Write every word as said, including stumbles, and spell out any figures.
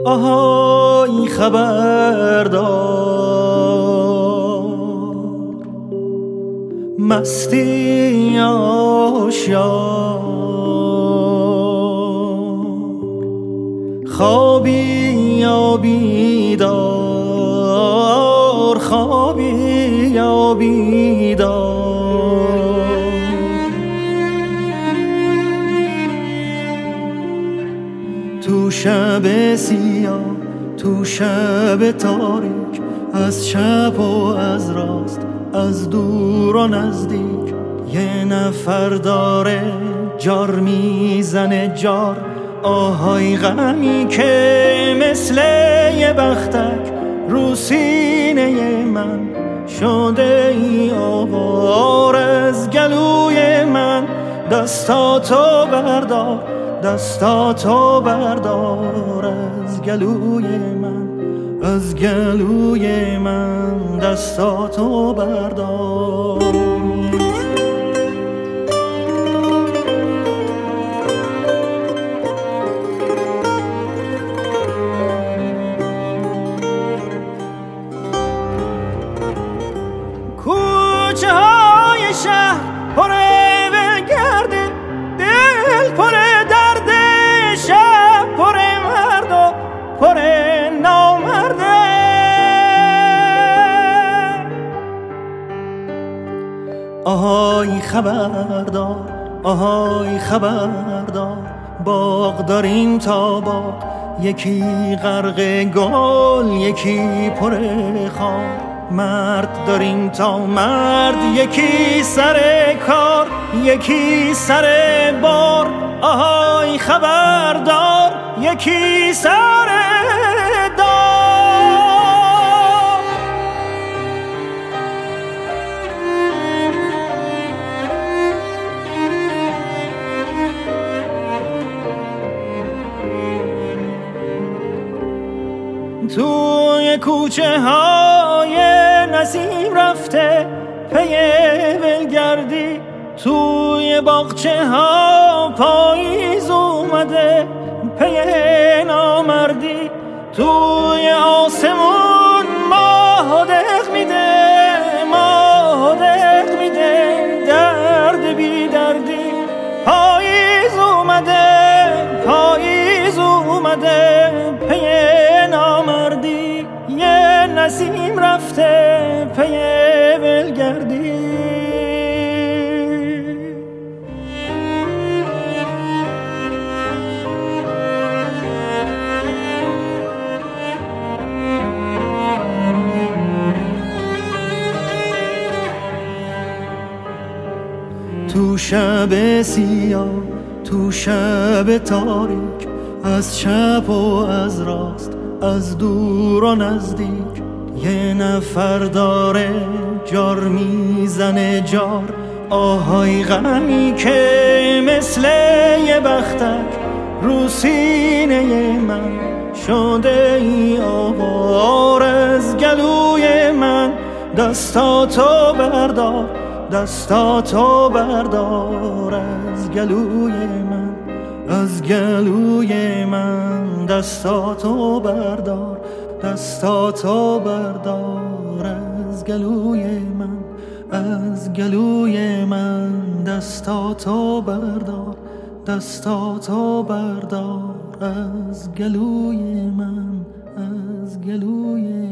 آهای خبردار، مستی آشیار، خوابی یا بیدار، خوابی یا بیدار. تو شب سیاه، تو شب تاریک، از چپ و از راست، از دور و نزدیک، یه نفر داره جار میزنه جار. آهای غمی که مثل یه بختک رو سینه من شده ای آوار. از گلوی من دستاتو بردار، دستاتو بردار. از گلوی من، از گلوی من دستاتو بردار. کوچه های شهر پره بگرده، دل پره درده، شب پره مرد و پره نامرده. آهای خبردار، آهای خبردار، باغ داریم تا باغ، یکی غرق گل، یکی پره خار. مرد داریم تا مرد، یکی سر کار، یکی سر بار. آهای خبردار، یکی سر دار. توی کوچه های نسیم رفته پی ولگردی، توی باغچه ها پاییز اومده پی نامردی. توی آسمون ماه دق میده، ماه دق میده، درد بی دردی. پاییز اومده، پاییز اومده پی نامردی. یه نسیم رفته پی ولگردی. تو شب سیاه، تو شب تاریک، از چپ و از راست، از دور و نزدیک، یه نفر داره جار میزنه جار. آهای غمی که مثل یه بختک رو سینه من شده ای آوار. از گلوی من دستاتو بردار، دستاتو بردار. از گلوی من، از گلوی من دستاتو بردار، دستاتو بردار. از گلوی من، از گلوی من دستاتو بردار، دستاتو بردار. از گلوی من، از گلوی